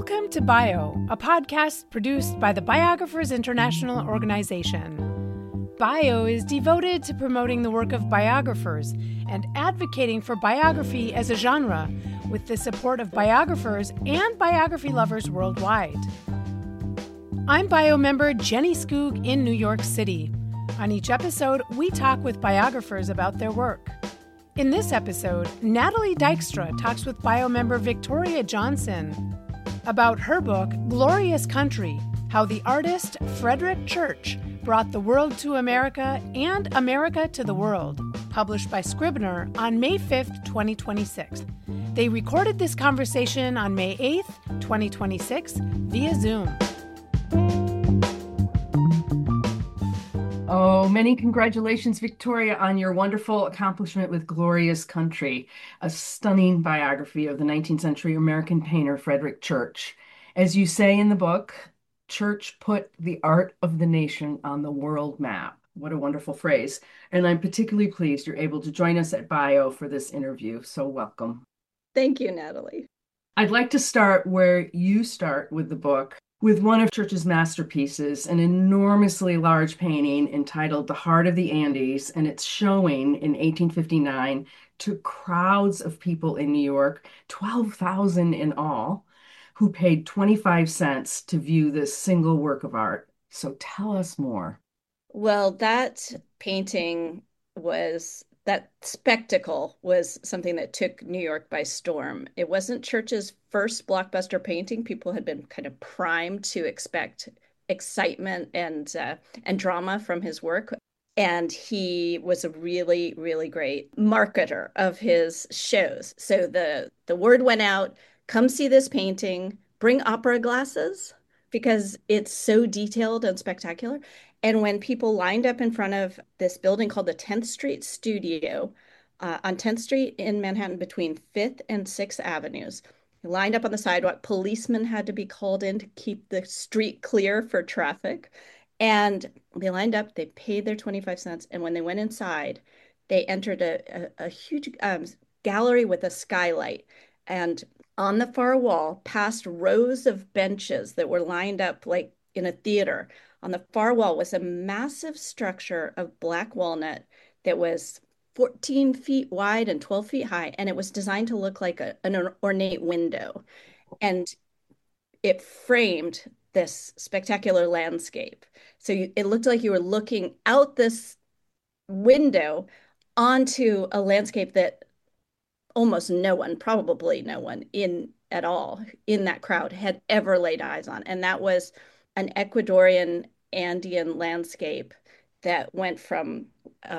Welcome to Bio, a podcast produced by the Biographers International Organization. Bio is devoted to promoting the work of biographers and advocating for biography as a genre with the support of biographers and biography lovers worldwide. I'm Bio member Jenny Skoog in New York City. On each episode, we talk with biographers about their work. In this episode, Natalie Dykstra talks with Bio member Victoria Johnson about her book, Glorious Country, How the Artist Frederick Church Brought the World to America and America to the World, published by Scribner on May 5th, 2026. They recorded this conversation on May 8th, 2026, via Zoom. Oh, many congratulations, Victoria, on your wonderful accomplishment with Glorious Country, a stunning biography of the 19th century American painter Frederick Church. As you say in the book, Church put the art of the nation on the world map. What a wonderful phrase. And I'm particularly pleased you're able to join us at Bio for this interview. So welcome. Thank you, Natalie. I'd like to start where you start with the book, with one of Church's masterpieces, an enormously large painting entitled The Heart of the Andes, and it's showing in 1859 to crowds of people in New York, 12,000 in all, who paid 25 cents to view this single work of art. So tell us more. Well, that spectacle was something that took New York by storm. It wasn't Church's first blockbuster painting. People had been kind of primed to expect excitement and drama from his work. And he was a really, really great marketer of his shows. So the word went out, come see this painting, bring opera glasses, because it's so detailed and spectacular. And when people lined up in front of this building called the 10th Street Studio on 10th Street in Manhattan between 5th and 6th Avenues, lined up on the sidewalk, policemen had to be called in to keep the street clear for traffic. And they lined up, they paid their 25 cents. And when they went inside, they entered a huge gallery with a skylight. And on the far wall, past rows of benches that were lined up like in a theater, on the far wall was a massive structure of black walnut that was 14 feet wide and 12 feet high, and it was designed to look like an ornate window. And it framed this spectacular landscape. So it looked like you were looking out this window onto a landscape that almost no one, probably no one at all in that crowd had ever laid eyes on. And that was an Ecuadorian Andean landscape that went from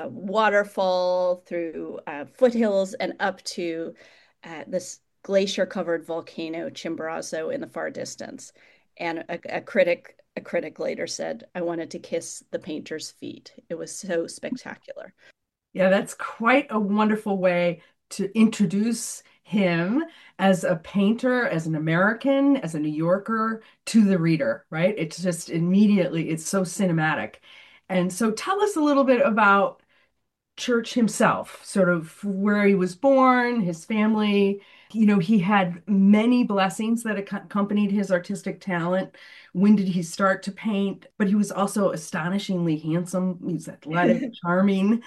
waterfall through foothills and up to this glacier-covered volcano, Chimborazo, in the far distance. And a critic later said, I wanted to kiss the painter's feet. It was so spectacular. Yeah, that's quite a wonderful way to introduce him as a painter, as an American, as a New Yorker to the reader, right? It's just immediately, it's so cinematic. And so tell us a little bit about Church himself, sort of where he was born, his family. You know, he had many blessings that accompanied his artistic talent. When did he start to paint? But he was also astonishingly handsome. He was athletic, charming.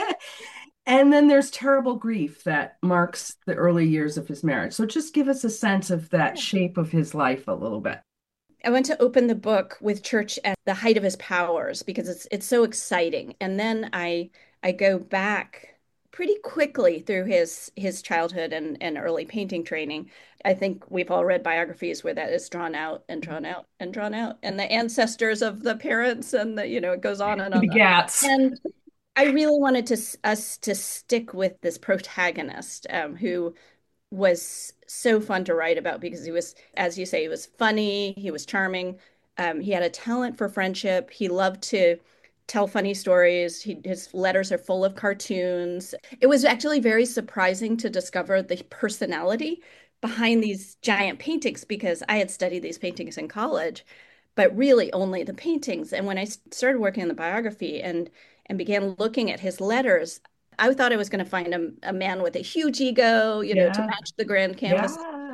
And then there's terrible grief that marks the early years of his marriage. So just give us a sense of that shape of his life a little bit. I went to open the book with Church at the height of his powers because it's so exciting. And then I go back pretty quickly through his childhood and early painting training. I think we've all read biographies where that is drawn out and drawn out and drawn out, and the ancestors of the parents, and it goes on and on. The Begats. And I really wanted us to stick with this protagonist who was so fun to write about because he was, as you say, he was funny, he was charming, he had a talent for friendship, he loved to tell funny stories, his letters are full of cartoons. It was actually very surprising to discover the personality behind these giant paintings because I had studied these paintings in college, but really only the paintings. And when I started working on the biography and began looking at his letters, I thought I was going to find a man with a huge ego, to match the grand canvas. Yeah.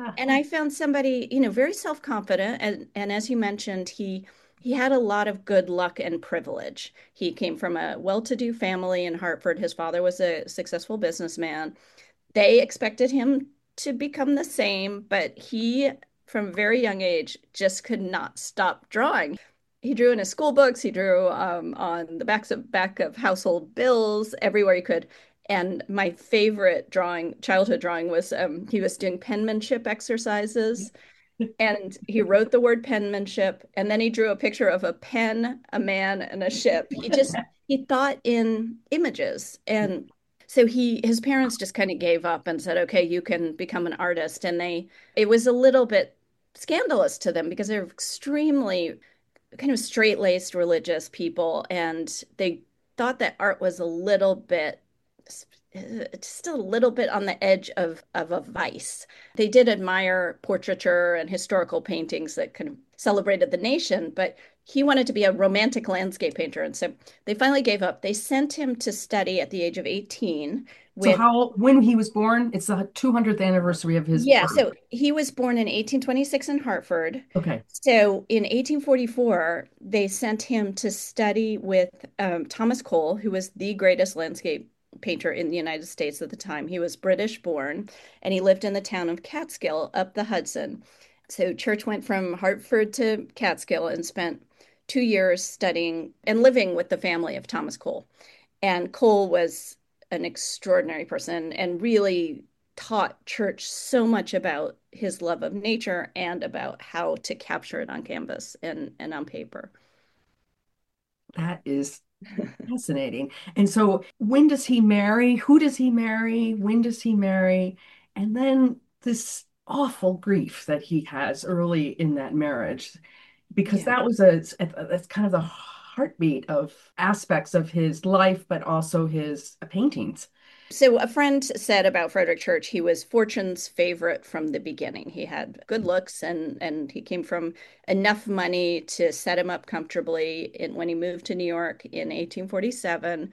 And I found somebody, very self-confident, and as you mentioned, he had a lot of good luck and privilege. He came from a well-to-do family in Hartford. His father was a successful businessman. They expected him to become the same, but he, from a very young age, just could not stop drawing. He drew in his school books. He drew on the back of household bills everywhere he could. And my favorite childhood drawing, was he was doing penmanship exercises, and he wrote the word penmanship, and then he drew a picture of a pen, a man, and a ship. He thought in images, and so his parents just kind of gave up and said, "Okay, you can become an artist." And it was a little bit scandalous to them because they're extremely kind of straight-laced religious people, and they thought that art was a little bit just a little bit on the edge of a vice. They did admire portraiture and historical paintings that kind of celebrated the nation, but he wanted to be a romantic landscape painter. And so they finally gave up. They sent him to study at the age of 18 So with, when he was born, it's the 200th anniversary of his yeah, birth. so he was born in 1826 in Hartford. Okay. So in 1844, they sent him to study with Thomas Cole, who was the greatest landscape painter in the United States at the time. He was British born, and he lived in the town of Catskill up the Hudson. So Church went from Hartford to Catskill and spent 2 years studying and living with the family of Thomas Cole. And Cole was an extraordinary person and really taught Church so much about his love of nature and about how to capture it on canvas and on paper. That is fascinating. And so when does he marry? Who does he marry? When does he marry? And then this awful grief that he has early in that marriage, because Yeah. that was that's kind of the heartbeat of aspects of his life, but also his paintings. So a friend said about Frederick Church, he was Fortune's favorite from the beginning. He had good looks, and he came from enough money to set him up comfortably when he moved to New York in 1847,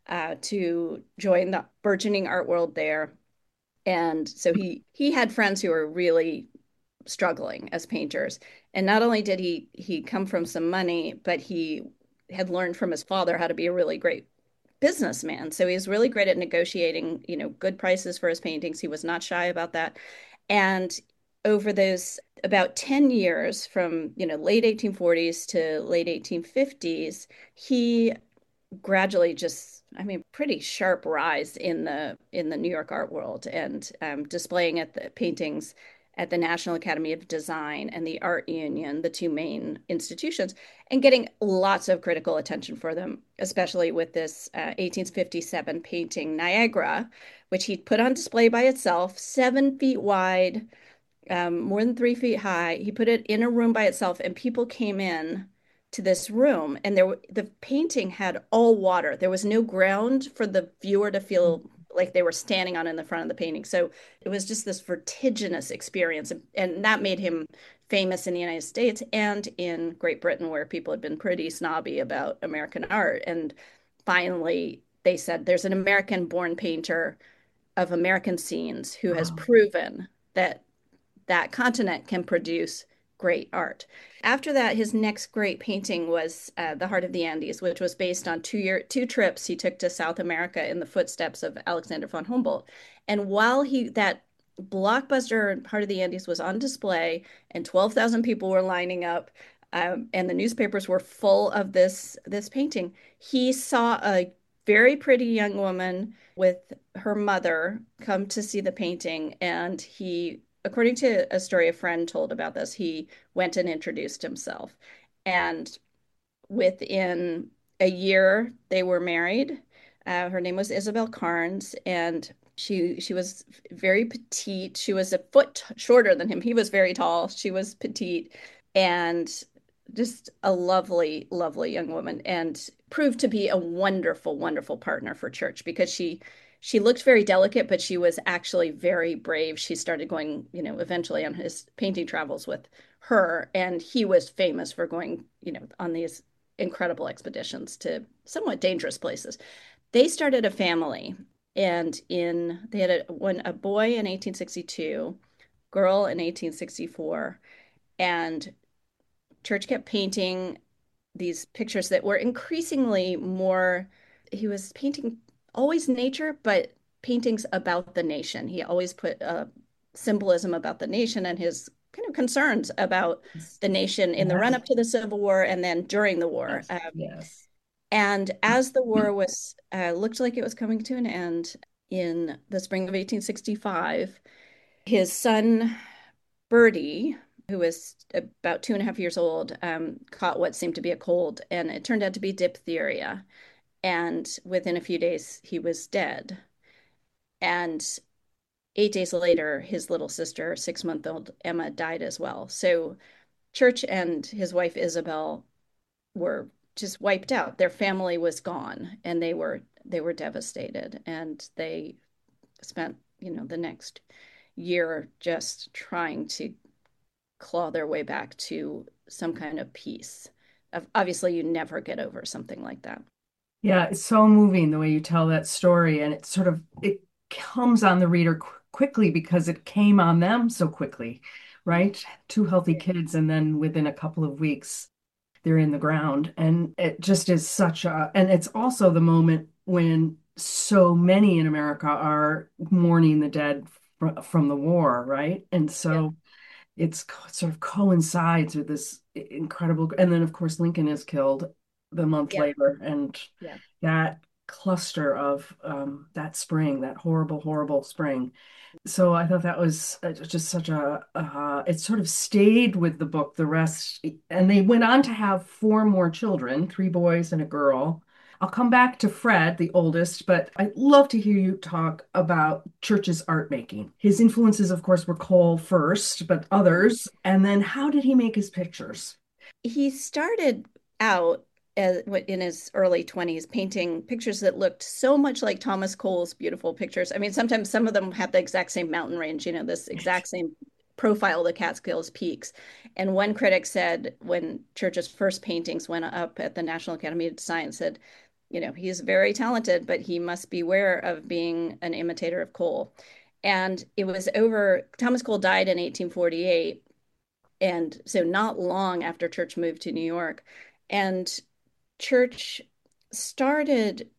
to join the burgeoning art world there. And so he had friends who were really struggling as painters. And not only did he come from some money, but he had learned from his father how to be a really great businessman. So he was really great at negotiating, good prices for his paintings. He was not shy about that. And over those about 10 years from, late 1840s to late 1850s, he gradually just, I mean, pretty sharp rise in the New York art world, and displaying at the paintings at the National Academy of Design and the Art Union, the two main institutions, and getting lots of critical attention for them, especially with this 1857 painting, Niagara, which he put on display by itself, 7 feet wide, more than 3 feet high. He put it in a room by itself, and people came in to this room, and the painting had all water. There was no ground for the viewer to feel like they were standing on in the front of the painting. So it was just this vertiginous experience, and that made him famous in the United States and in Great Britain, where people had been pretty snobby about American art. And finally, they said there's an American-born painter of American scenes who has Wow. proven that that continent can produce great art. After that, his next great painting was The Heart of the Andes, which was based on two trips he took to South America in the footsteps of Alexander von Humboldt. And while that blockbuster Heart of the Andes was on display, and 12,000 people were lining up, and the newspapers were full of this painting, he saw a very pretty young woman with her mother come to see the painting, and according to a story a friend told about this, he went and introduced himself. And within a year, they were married. Her name was Isabel Carnes, and she was very petite. She was a foot shorter than him. He was very tall. She was petite, and just a lovely, lovely young woman, and proved to be a wonderful, wonderful partner for Church, because she looked very delicate, but she was actually very brave. She started going, eventually on his painting travels with her, and he was famous for going, on these incredible expeditions to somewhat dangerous places. They started a family, and they had a boy in 1862, girl in 1864. And Church kept painting these pictures that were increasingly more, he was painting always nature, but paintings about the nation. He always put symbolism about the nation and his kind of concerns about the nation in the run Yes. up to the Civil War and then during the war. Yes. Yes. And as the war was looked like it was coming to an end in the spring of 1865, his son Bertie, who was about 2.5 years old, caught what seemed to be a cold, and it turned out to be diphtheria. And within a few days, he was dead. And 8 days later, his little sister, 6-month-old Emma, died as well. So Church and his wife Isabel were just wiped out. Their family was gone, and they were devastated. And they spent, the next year just trying to claw their way back to some kind of peace. Obviously, you never get over something like that. Yeah, it's so moving the way you tell that story, and it comes on the reader quickly because it came on them so quickly, right? Two healthy kids, and then within a couple of weeks, they're in the ground, and it just is and it's also the moment when so many in America are mourning the dead from the war, right? And Yeah. so sort of coincides with this incredible, and then of course Lincoln is killed the month Yeah. later, and Yeah. that cluster of that spring, that horrible, horrible spring. So I thought that was just such it sort of stayed with the book the rest, and they went on to have four more children, three boys and a girl. I'll come back to Fred, the oldest, but I'd love to hear you talk about Church's art making. His influences, of course, were Cole first, but others. And then how did he make his pictures? He started out in his early 20s painting pictures that looked so much like Thomas Cole's beautiful pictures. I mean, sometimes some of them have the exact same mountain range, this exact same profile of the Catskills peaks. And one critic said when Church's first paintings went up at the National Academy of Science, said, he's very talented, but he must beware of being an imitator of Cole. And it was Thomas Cole died in 1848, and so not long after Church moved to New York. And Church started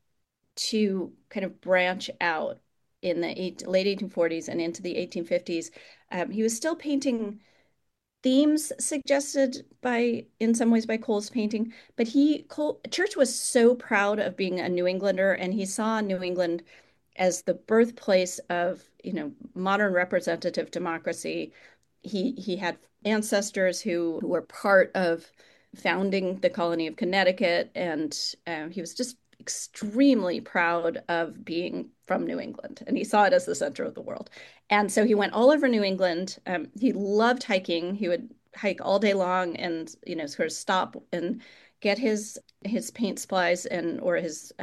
to kind of branch out in the late 1840s and into the 1850s. He was still painting themes suggested in some ways by Cole's painting, but Church was so proud of being a New Englander, and he saw New England as the birthplace of, modern representative democracy. He had ancestors who were part of founding the colony of Connecticut, and he was just extremely proud of being from New England, and he saw it as the center of the world. And so he went all over New England. He loved hiking. He would hike all day long, and sort of stop and get his paint supplies and or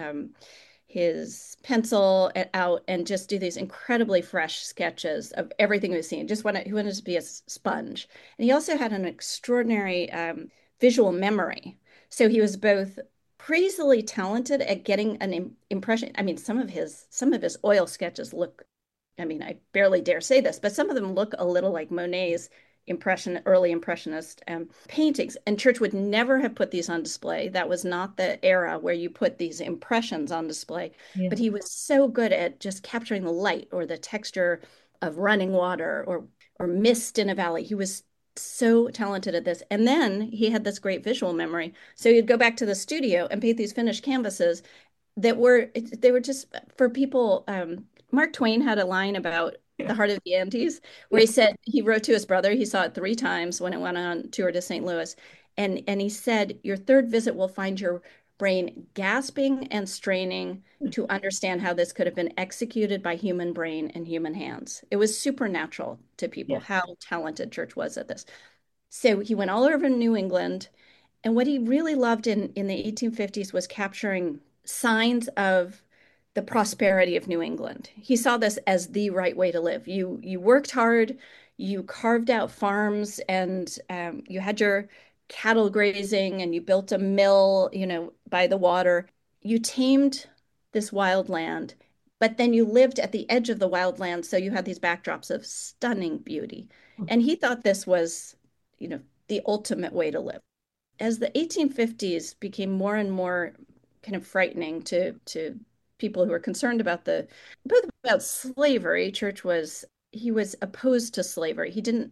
his pencil out and just do these incredibly fresh sketches of everything he was seeing. He wanted to be a sponge. And he also had an extraordinary visual memory. So he was both crazily talented at getting an impression. I mean, some of his oil sketches look, I mean, I barely dare say this, but some of them look a little like Monet's early impressionist paintings. And Church would never have put these on display. That was not the era where you put these impressions on display. Yeah. But he was so good at just capturing the light or the texture of running water or mist in a valley. He was so talented at this. And then he had this great visual memory. So he'd go back to the studio and paint these finished canvases they were just for people. Mark Twain had a line about Yeah. the Heart of the Andes, where he said he wrote to his brother. He saw it 3 times when it went on tour to St. Louis, and he said, "Your third visit will find your brain gasping and straining to understand how this could have been executed by human brain and human hands." It was supernatural to people Yeah. how talented Church was at this. So he went all over New England. And what he really loved in the 1850s was capturing signs of the prosperity of New England. He saw this as the right way to live. You worked hard, you carved out farms, and you had your cattle grazing, and you built a mill, by the water. You tamed this wild land, but then you lived at the edge of the wildlands, so you had these backdrops of stunning beauty. And he thought this was, you know, the ultimate way to live. As the 1850s became more and more kind of frightening to people who were concerned about the both about slavery, Church was he was opposed to slavery.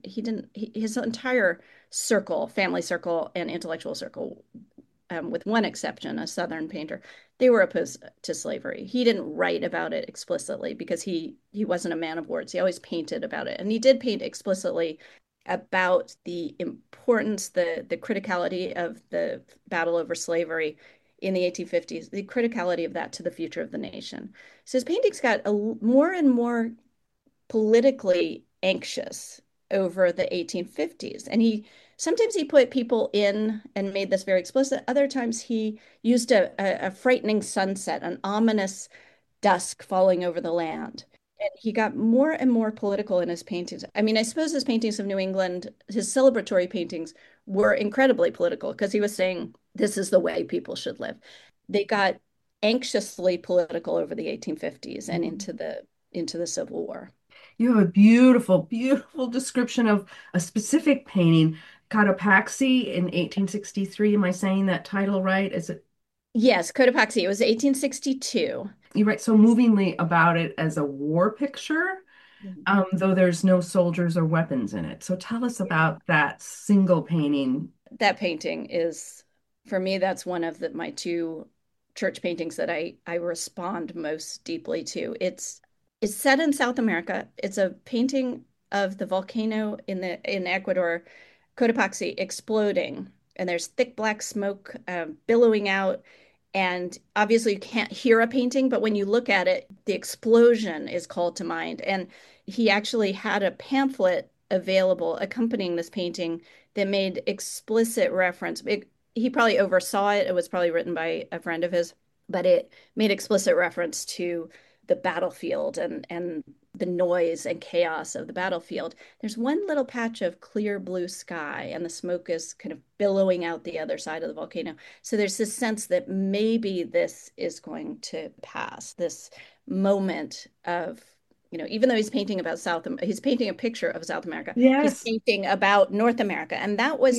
His entire circle, family circle and intellectual circle, with one exception, a Southern painter, they were opposed to slavery. He didn't write about it explicitly because he wasn't a man of words. He always painted about it, and he did paint explicitly about the importance, the criticality of the battle over slavery in the 1850s, the criticality of that to the future of the nation. So his paintings got more and more politically anxious over the 1850s. And sometimes he put people in and made this very explicit. Other times he used a frightening sunset, an ominous dusk falling over the land. And he got more and more political in his paintings. I mean, I suppose his paintings of New England, his celebratory paintings, were incredibly political because he was saying this is the way people should live. They got anxiously political over the 1850s and into the Civil War. You have a beautiful, beautiful description of a specific painting, Cotopaxi in 1863. Am I saying that title right? Is it? Yes, Cotopaxi. It was 1862. You write so movingly about it as a war picture, though there's no soldiers or weapons in it. So tell us about that single painting. That painting is, for me, that's one of my two church paintings that I respond most deeply to. It's set in South America. It's a painting of the volcano in Ecuador, Cotopaxi, exploding, and there's thick black smoke billowing out. And obviously, you can't hear a painting, but when you look at it, the explosion is called to mind. And he actually had a pamphlet available accompanying this painting that made explicit reference. He probably oversaw it. It was probably written by a friend of his, but it made explicit reference to the battlefield and the noise and chaos of the battlefield. There's one little patch of clear blue sky, and the smoke is kind of billowing out the other side of the volcano. So there's this sense that maybe this is going to pass, this moment of, even though he's painting about he's painting a picture of South America. He's Yes. painting about North America. And that was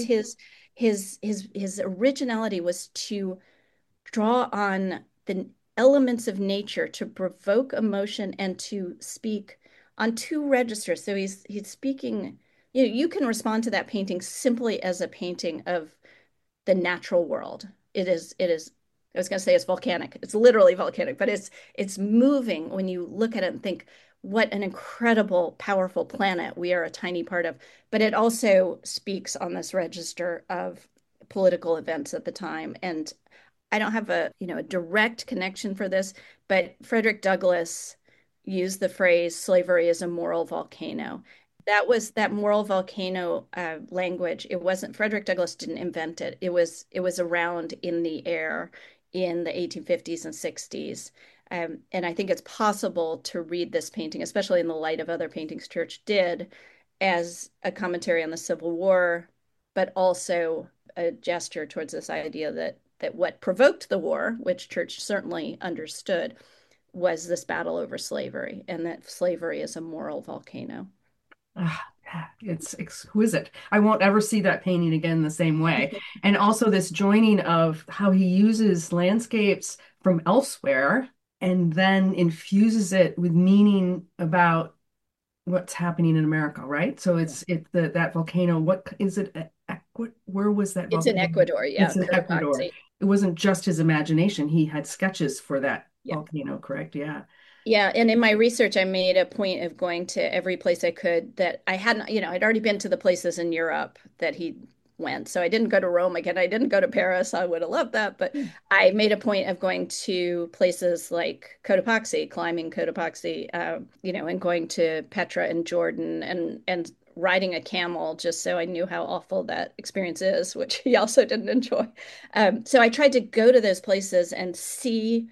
his originality, was to draw on the elements of nature to provoke emotion and to speak on two registers. So he's speaking, you can respond to that painting simply as a painting of the natural world. It is, I was going to say it's volcanic. It's literally volcanic, but it's moving when you look at it and think, what an incredible, powerful planet we are a tiny part of. But it also speaks on this register of political events at the time. And I don't have a direct connection for this, but Frederick Douglass used the phrase slavery is a moral volcano. That moral volcano language. It wasn't Frederick Douglass didn't invent it. It was around in the air in the 1850s and 60s. And I think it's possible to read this painting, especially in the light of other paintings Church did, as a commentary on the Civil War, but also a gesture towards this idea that what provoked the war, which Church certainly understood, was this battle over slavery, and that slavery is a moral volcano. Ah, it's exquisite. I won't ever see that painting again the same way. And also this joining of how he uses landscapes from elsewhere and then infuses it with meaning about what's happening in America, right? So that volcano. What is it? Where was that It's in volcano? Ecuador, yeah, It's in Ecuador. Cotopaxi. It wasn't just his imagination. He had sketches for that Yeah. volcano, correct? Yeah. Yeah, and in my research, I made a point of going to every place I could that I hadn't, I'd already been to the places in Europe that he went. So I didn't go to Rome again. I didn't go to Paris. I would have loved that. But I made a point of going to places like Cotopaxi, climbing Cotopaxi, and going to Petra in Jordan and riding a camel just so I knew how awful that experience is, which he also didn't enjoy. So I tried to go to those places and see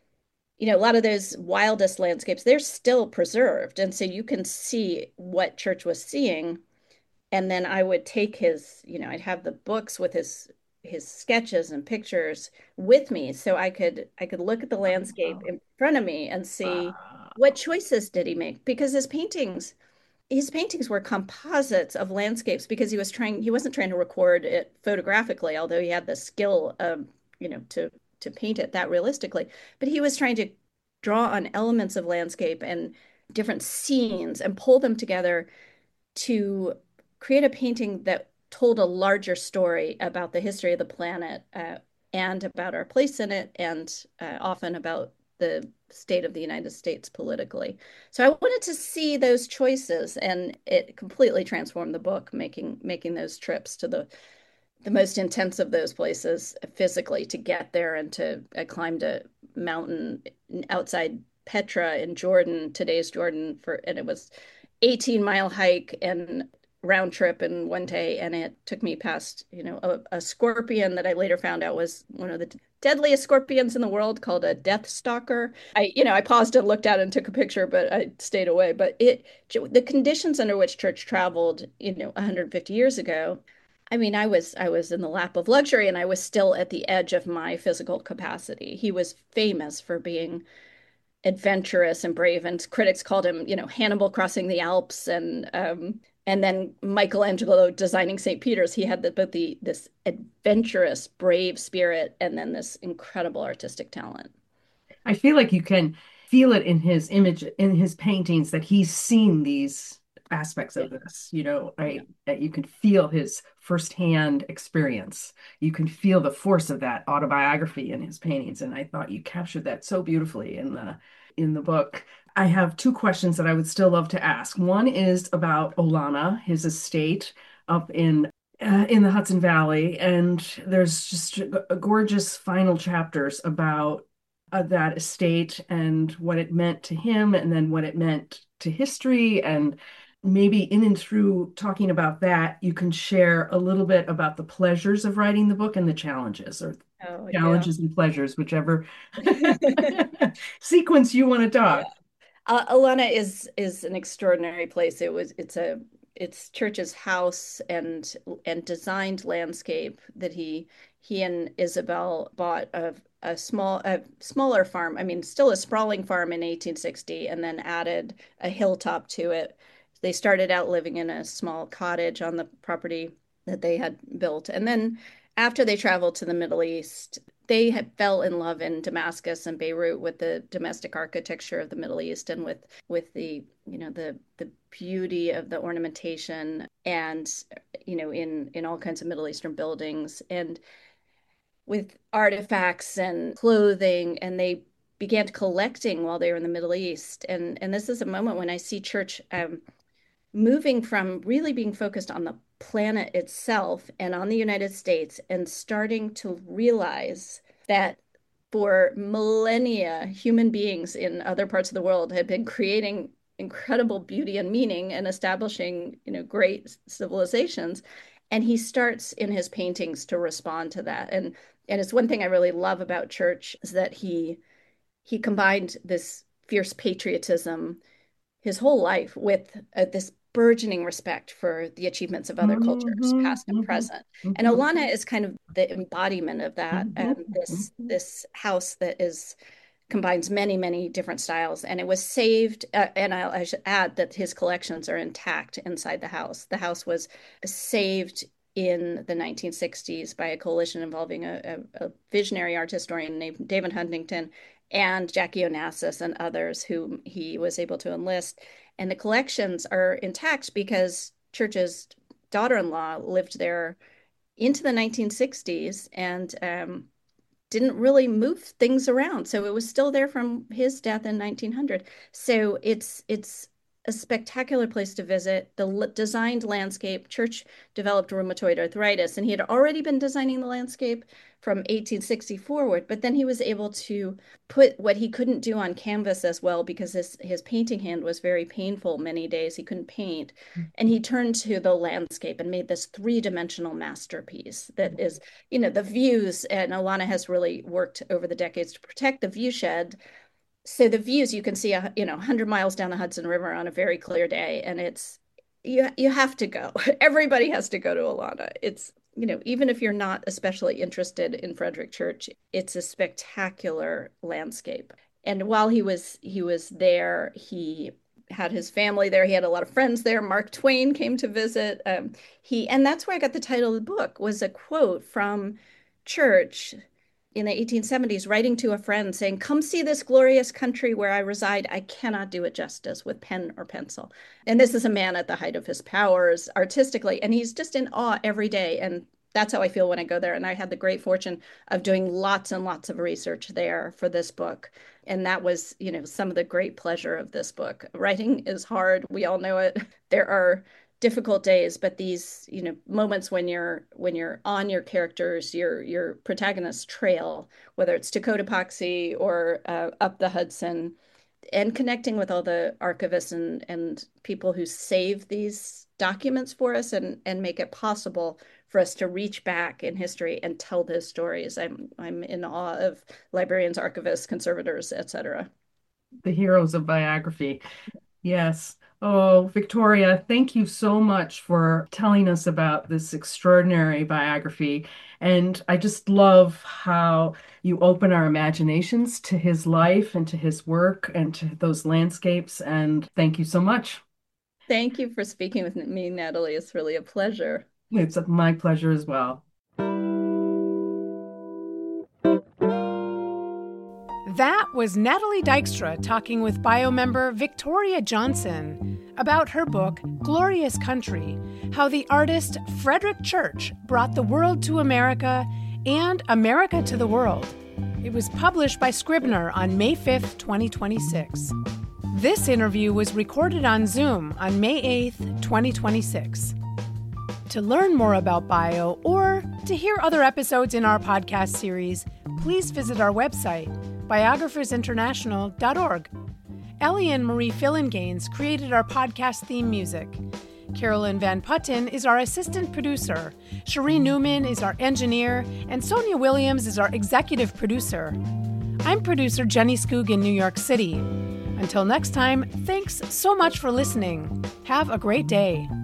a lot of those wildest landscapes, they're still preserved. And so you can see what Church was seeing. And then I would take I'd have the books with his his sketches and pictures with me so I could look at the landscape Wow. in front of me and see what Wow. choices did he make, because his paintings were composites of landscapes, because he wasn't trying to record it photographically, although he had the skill to paint it that realistically, but he was trying to draw on elements of landscape and different scenes and pull them together to create a painting that told a larger story about the history of the planet, and about our place in it, and often about the state of the United States politically. So I wanted to see those choices, and it completely transformed the book, making those trips to the most intense of those places physically to get there, and to I climbed a mountain outside Petra in Jordan, today's Jordan, and it was 18-mile hike and round trip in one day, and it took me past a scorpion that I later found out was one of the deadliest scorpions in the world, called a death stalker. I paused and looked at it and took a picture, but I stayed away. But the conditions under which church traveled 150 years ago, I mean, I was in the lap of luxury, and I was still at the edge of my physical capacity. He was famous for being adventurous and brave, and critics called him, Hannibal crossing the Alps, and then Michelangelo designing St. Peter's. He had both this adventurous, brave spirit, and then this incredible artistic talent. I feel like you can feel it in his image, in his paintings, that he's seen these aspects Yeah, of this, yeah. right? That you can feel his firsthand experience. You can feel the force of that autobiography in his paintings. And I thought you captured that so beautifully in the book. I have two questions that I would still love to ask. One is about Olana, his estate up in the Hudson Valley, and there's just gorgeous final chapters about that estate and what it meant to him, and then what it meant to history. And maybe in and through talking about that, you can share a little bit about the pleasures of writing the book and the challenges, or Oh, yeah. challenges and pleasures, whichever sequence you want to Yeah. talk. Alana is an extraordinary place. It's Church's house and designed landscape that he and Isabel bought of a smaller farm. I mean, still a sprawling farm in 1860, and then added a hilltop to it. They started out living in a small cottage on the property that they had built, and then after they traveled to the Middle East, they had fell in love in Damascus and Beirut with the domestic architecture of the Middle East, and with the beauty of the ornamentation, and in all kinds of Middle Eastern buildings, and with artifacts and clothing, and they began collecting while they were in the Middle East. And this is a moment when I see church moving from really being focused on the planet itself and on the United States, and starting to realize that for millennia, human beings in other parts of the world had been creating incredible beauty and meaning, and establishing, great civilizations. And he starts in his paintings to respond to that. And it's one thing I really love about Church, is that he combined this fierce patriotism his whole life with this burgeoning respect for the achievements of other cultures, Mhm, past and mhm, present. And mhm, Olana is kind of the embodiment of that. mhm, This mhm. this house that is combines many, many different styles, and it was saved. And I should add that his collections are intact inside the house. The house was saved in the 1960s by a coalition involving a visionary art historian named David Huntington and Jackie Onassis and others whom he was able to enlist. And the collections are intact because Church's daughter-in-law lived there into the 1960s, and didn't really move things around. So it was still there from his death in 1900. So it's a spectacular place to visit. The designed landscape. Church developed rheumatoid arthritis, and he had already been designing the landscape from 1860 forward, but then he was able to put what he couldn't do on canvas as well, because his painting hand was very painful. Many days he couldn't paint, and he turned to the landscape and made this three-dimensional masterpiece that is, the views. And Alana has really worked over the decades to protect the view shed. So the views, you can see 100 miles down the Hudson River on a very clear day, and you have to go. Everybody has to go to Alana. It's even if you're not especially interested in Frederic Church, it's a spectacular landscape. And while he was there, he had his family there. He had a lot of friends there. Mark Twain came to visit. And that's where I got the title of the book, was a quote from Church in the 1870s, writing to a friend saying, "Come see this glorious country where I reside. I cannot do it justice with pen or pencil." And this is a man at the height of his powers artistically, and he's just in awe every day. And that's how I feel when I go there. And I had the great fortune of doing lots and lots of research there for this book. And that was, some of the great pleasure of this book. Writing is hard. We all know it. There are difficult days, but these, moments when you're on your characters, your protagonist's trail, whether it's to Cotopaxi or up the Hudson, and connecting with all the archivists and people who save these documents for us and make it possible for us to reach back in history and tell those stories. I'm in awe of librarians, archivists, conservators, etc. The heroes of biography. Yes. Oh, Victoria, thank you so much for telling us about this extraordinary biography. And I just love how you open our imaginations to his life and to his work and to those landscapes. And thank you so much. Thank you for speaking with me, Natalie. It's really a pleasure. It's my pleasure as well. That was Natalie Dykstra talking with bio member Victoria Johnson about her book, Glorious Country, how the artist Frederic Church brought the world to America and America to the world. It was published by Scribner on May 5th, 2026. This interview was recorded on Zoom on May 8th, 2026. To learn more about bio or to hear other episodes in our podcast series, please visit our website, biographersinternational.org. Ellie and Marie Fillinganes created our podcast theme music. Carolyn Van Putten is our assistant producer. Cherie Newman is our engineer, and Sonia Williams is our executive producer. I'm producer Jenny Skoog in New York City. Until next time, thanks so much for listening. Have a great day.